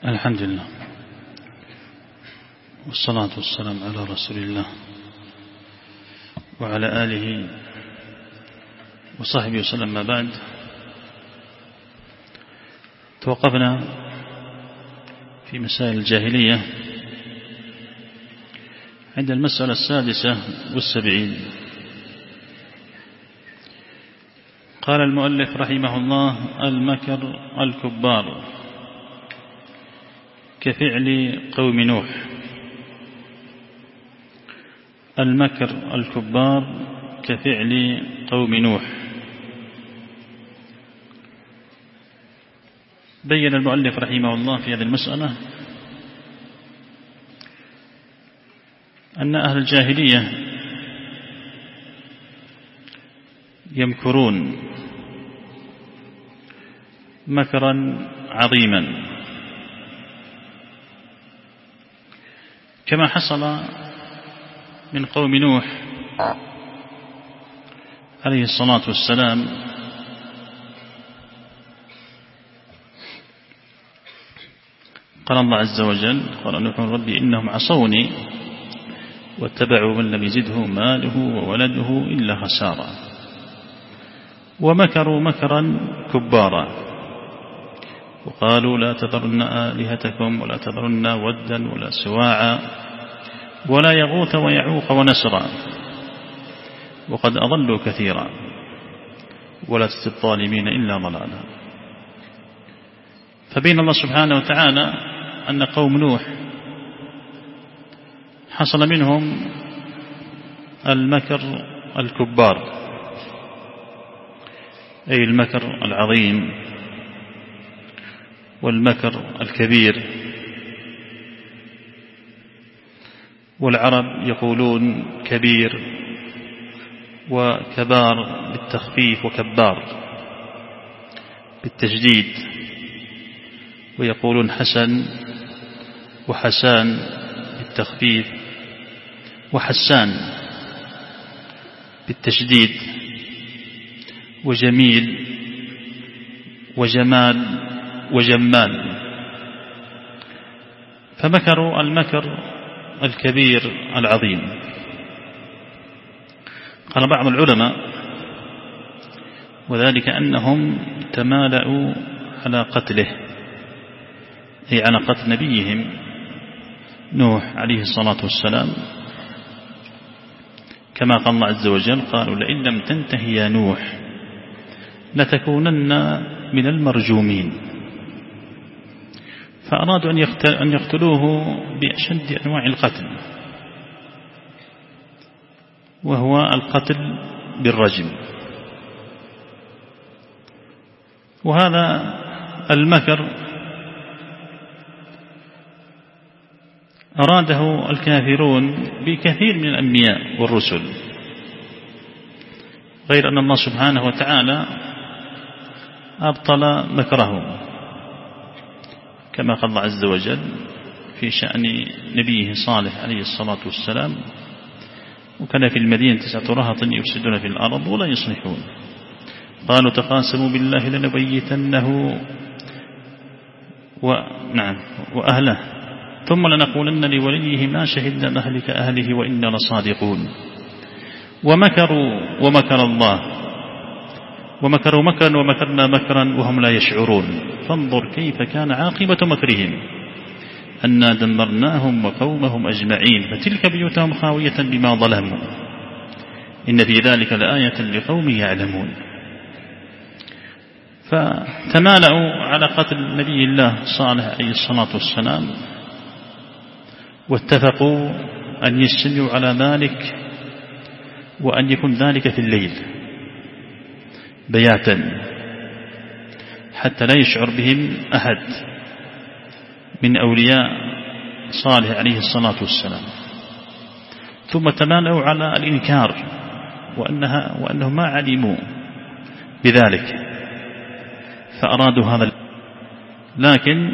الحمد لله والصلاة والسلام على رسول الله وعلى آله وصحبه وسلم. ما بعد، توقفنا في مسائل الجاهلية عند المسألة 76. قال المؤلف رحمه الله: المكر الكبار كفعل قوم نوح. المكر الكبار كفعل قوم نوح. بين المؤلف رحمه الله في هذه المسألة أن أهل الجاهلية يمكرون مكرا عظيما، كما حصل من قوم نوح عليه الصلاة والسلام. قال الله عز وجل: قال نوح ربي إنهم عصوني واتبعوا من لم يزده ماله وولده إلا خسارا، ومكروا مكرا كبارا، وقالوا لا تذرن آلهتكم ولا تذرن ودا ولا سواعا ولا يغوث ويعوق ونسرا وقد أضلوا كثيرا ولا تزد الظالمين إلا ضلالا. فبين الله سبحانه وتعالى أن قوم نوح حصل منهم المكر الكبار، أي المكر العظيم والمكر الكبير. والعرب يقولون كبير وكبار بالتخفيف وكبار بالتجديد، ويقولون حسن وحسان بالتخفيف وحسان بالتشديد، وجميل وجمال وجمال. فمكروا المكر الكبير العظيم. قال بعض العلماء: وذلك أنهم تمالأوا على قتله، أي على قتل نبيهم نوح عليه الصلاة والسلام، كما قال الله عز وجل: قالوا لئن لم تنتهي يا نوح لتكونن من المرجومين. فأرادوا أن يقتلوه بأشد أنواع القتل، وهو القتل بالرجم. وهذا المكر أراده الكافرون بكثير من الأنبياء والرسل، غير أن الله سبحانه وتعالى أبطل مكرهم، كما قال الله عز وجل في شأن نبيه صالح عليه الصلاة والسلام: وكان في المدينة 9 رهط يفسدون في الأرض ولا يصلحون قالوا تقاسموا بالله لنبيتنه وأهله ثم لنقولن لوليه ما شهدنا مهلك أهله وإنا لصادقون. ومكروا ومكر الله ومكروا مكرا ومكرنا مكرا وهم لا يشعرون فانظر كيف كان عاقبة مكرهم أنا دمرناهم وقومهم أجمعين فتلك بيوتهم خاوية بما ظلموا إن في ذلك لآية لقوم يعلمون. فتمالأوا على قتل نبي الله صالح عليه الصلاة والسلام، واتفقوا أن يجتمعوا على ذلك، وأن يكون ذلك في الليل بياتا حتى لا يشعر بهم أحد من أولياء صالح عليه الصلاة والسلام. ثم تمالأوا على الإنكار وأنهم ما علموا بذلك، فأرادوا هذا. لكن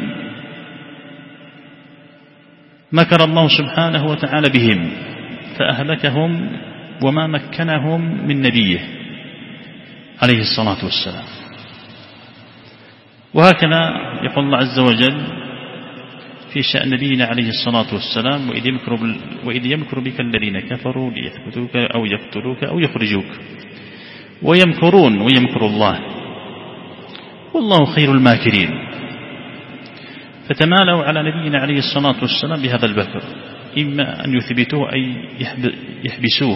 مكر الله سبحانه وتعالى بهم فأهلكهم وما مكنهم من نبيه عليه الصلاة والسلام. وهكذا يقول الله عز وجل: في شأن نبينا عليه الصلاة والسلام: وإذ يمكر بك الذين كفروا ليثبتوك أو يقتلوك أو يخرجوك ويمكرون ويمكر الله والله خير الماكرين. فتمالوا على نبينا عليه الصلاة والسلام بهذا البكر، إما أن يثبتوه أي يحبسوه،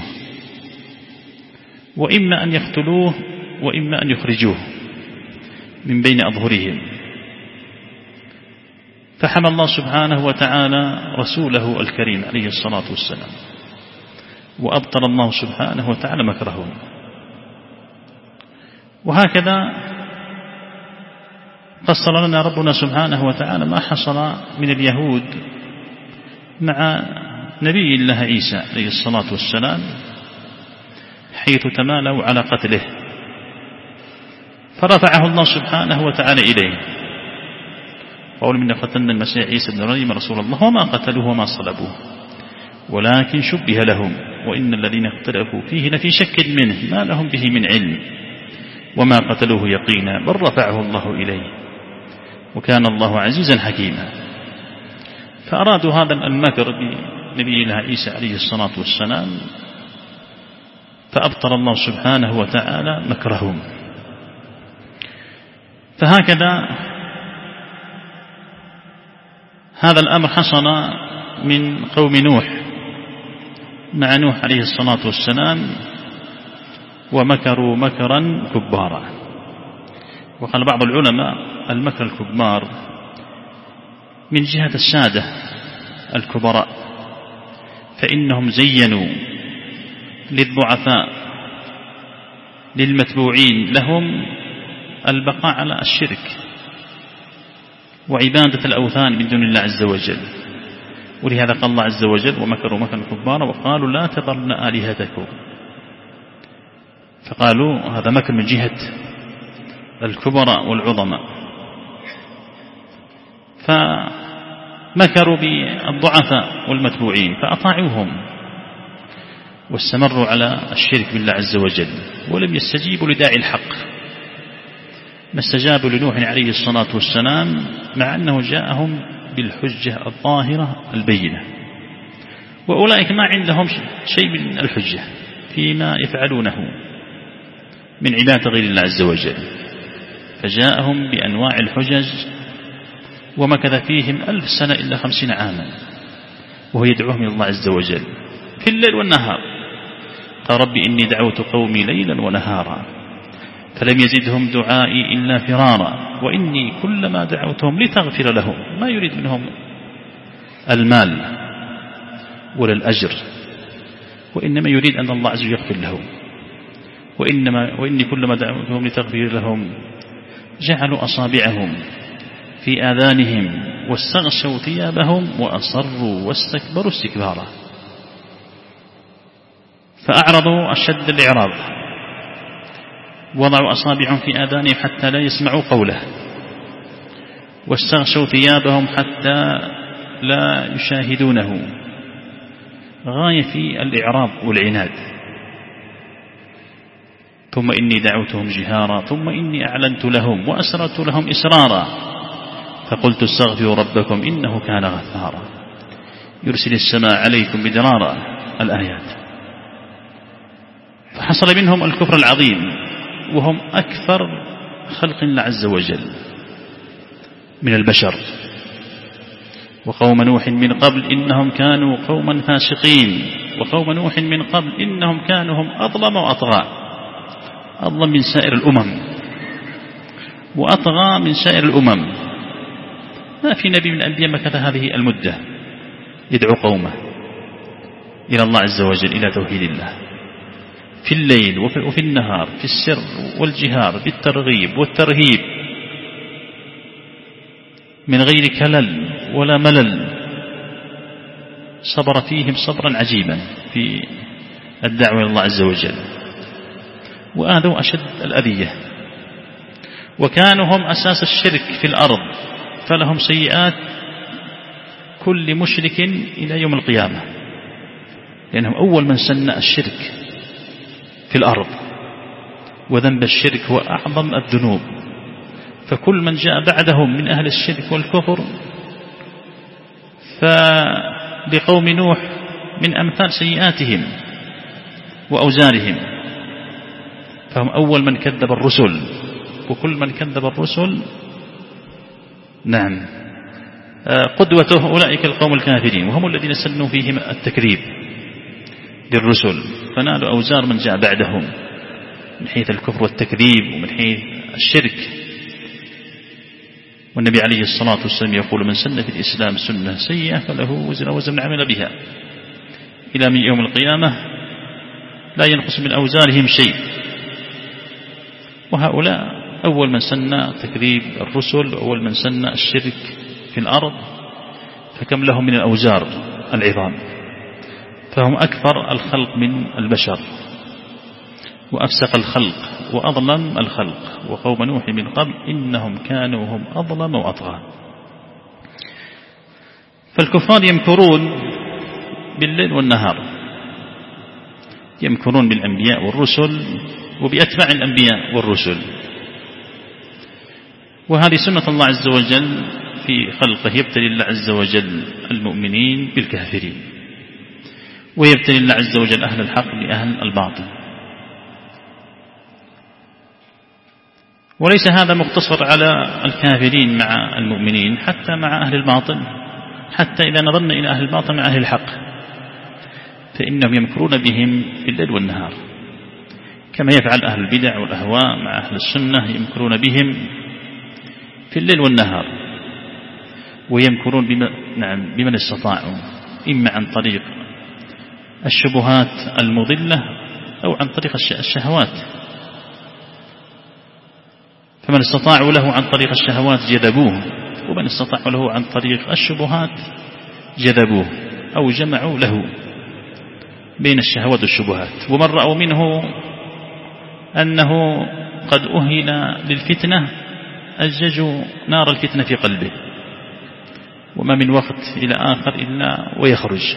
وإما أن يقتلوه، وإما أن يخرجوه من بين أظهرهم. فحمى الله سبحانه وتعالى رسوله الكريم عليه الصلاة والسلام، وأبطل الله سبحانه وتعالى مكرهم. وهكذا فصل لنا ربنا سبحانه وتعالى ما حصل من اليهود مع نبي الله عيسى عليه الصلاة والسلام، حيث تمالوا على قتله، فرفعه الله سبحانه وتعالى إليه. قول: من قتلنا المسيح عيسى بن مريم رسول الله وما قتلوه وما صلبوه ولكن شبه لهم وإن الذين اختلفوا فيه لفي شك منه ما لهم به من علم وما قتلوه يقينا بل رفعه الله إليه وكان الله عزيزا حكيما. فأرادوا هذا المكر بنبي الله عيسى عليه الصلاة والسلام، فأبطل الله سبحانه وتعالى مكرهم. فهكذا هذا الأمر حصل من قوم نوح مع نوح عليه الصلاة والسلام، ومكروا مكرا كبارا. وقال بعض العلماء: المكر الكبار من جهة السادة الكبراء، فإنهم زينوا للضعفاء للمتبوعين لهم البقاء على الشرك وعبادة الأوثان من دون الله عز وجل. ولهذا قال الله عز وجل: ومكروا مكرا كبارا وقالوا لا تذرن آلهتكم. فقالوا هذا مكر من جهة الكبراء والعظماء، فمكروا بالضعفاء والمتبوعين فأطاعوهم واستمروا على الشرك بالله عز وجل، ولم يستجيبوا لداعي الحق، ما استجابوا لنوح عليه الصلاة والسلام مع أنه جاءهم بالحجة الظاهرة البينة. وأولئك ما عندهم شيء من الحجة فيما يفعلونه من عبادة غير الله عز وجل، فجاءهم بأنواع الحجج ومكث فيهم 1000 سنة إلا 50 عاما وهو يدعوهم إلى الله عز وجل في الليل والنهار. قال: ربي إني دعوت قومي ليلا ونهارا فلم يزدهم دعائي إلا فرارا وإني كلما دعوتهم لتغفر لهم، ما يريد منهم المال ولا الأجر، وإنما يريد أن الله عز وجل يغفر لهم. وإني كلما دعوتهم لتغفر لهم جعلوا أصابعهم في آذانهم واستغشوا ثيابهم وأصروا واستكبروا استكبارا. فأعرضوا أشد الإعراض، وضعوا أصابعهم في آذانهم حتى لا يسمعوا قوله، واستغشوا ثيابهم حتى لا يشاهدونه، غاية في الإعراض والعناد. ثم إني دعوتهم جهارا ثم إني أعلنت لهم وأسررت لهم إسرارا فقلت استغفروا ربكم إنه كان غفارا يرسل السماء عليكم مدرارا. الآيات. فحصل منهم الكفر العظيم، وهم أكثر خلق الله عز وجل من البشر. وقوم نوح من قبل إنهم كانوا قوما فاسقين، وقوم نوح من قبل إنهم كانوا هم أظلم وأطغى، أظلم من سائر الأمم وأطغى من سائر الأمم. ما في نبي من الأنبياء مكث هذه المدة يدعو قومه إلى الله عز وجل، إلى توحيد الله في الليل وفي النهار، في السر والجهار، بالترغيب والترهيب، من غير كلل ولا ملل. صبر فيهم صبرا عجيبا في الدعوة إلى الله عز وجل، وآذوا أشد الأذية. وكانوا هم أساس الشرك في الأرض، فلهم سيئات كل مشرك إلى يوم القيامة، لأنهم أول من سنأ الشرك في الأرض، وذنب الشرك هو أعظم الذنوب. فكل من جاء بعدهم من أهل الشرك والكفر فلقوم نوح من أمثال سيئاتهم وأوزارهم، فهم أول من كذب الرسل، وكل من كذب الرسل نعم قدوته أولئك القوم الكافرين، وهم الذين سنوا فيهم التكذيب للرسل، فنالوا أوزار من جاء بعدهم من حيث الكفر والتكذيب ومن حيث الشرك. والنبي عليه الصلاة والسلام يقول: من سن في الإسلام سنة سيئة فله وزر من عمل بها إلى من يوم القيامة لا ينقص من أوزارهم شيء. وهؤلاء أول من سن تكذيب الرسل، أول من سن الشرك في الأرض، فكم لهم من الأوزار العظام، فهم أكثر الخلق من البشر وأفسق الخلق وأظلم الخلق، وقوم نوح من قبل إنهم كانوا هم أظلم وأطغى. فالكفار يمكرون بالليل والنهار، يمكرون بالأنبياء والرسل وبأتباع الأنبياء والرسل، وهذه سنة الله عز وجل في خلقه. يبتلي الله عز وجل المؤمنين بالكافرين، ويبتلي الله عز وجل أهل الحق بأهل الباطل. وليس هذا مقتصر على الكافرين مع المؤمنين، حتى مع أهل الباطل، حتى إذا نظرنا إلى أهل الباطل مع أهل الحق فإنهم يمكرون بهم بالليل والنهار، كما يفعل أهل البدع والأهواء مع أهل السنة، يمكرون بهم في الليل والنهار، ويمكرون بمن استطاعوا، إما عن طريق الشبهات المضلة أو عن طريق الشهوات. فمن استطاعوا له عن طريق الشهوات جذبوه، ومن استطاعوا له عن طريق الشبهات جذبوه أو جمعوا له بين الشهوات والشبهات. ومن رأوا منه أنه قد أهل للفتنة أججوا نار الفتنة في قلبه، وما من وقت إلى آخر إلا ويخرج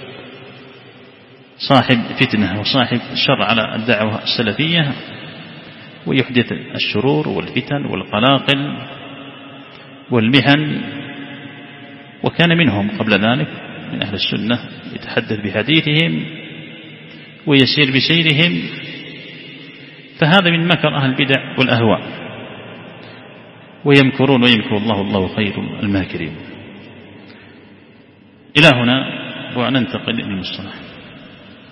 صاحب فتنة وصاحب شر على الدعوة السلفية، ويحدث الشرور والفتن والقلاقل والمحن. وكان منهم قبل ذلك من أهل السنة يتحدث بحديثهم ويسير بسيرهم، فهذا من مكر أهل البدع والأهواء. ويمكرون ويمكر الله والله خير الماكرين. إلى هنا وننتقل للمصطلح.